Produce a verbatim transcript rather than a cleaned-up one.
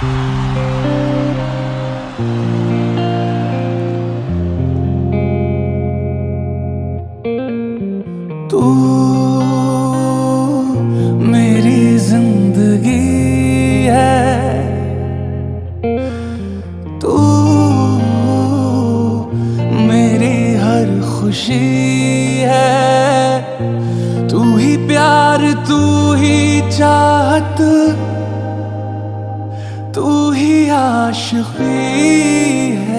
तू मेरी जिंदगी है, तू मेरी हर खुशी है, तू ही प्यार, तू ही चाहत, तू ही आशिकी है।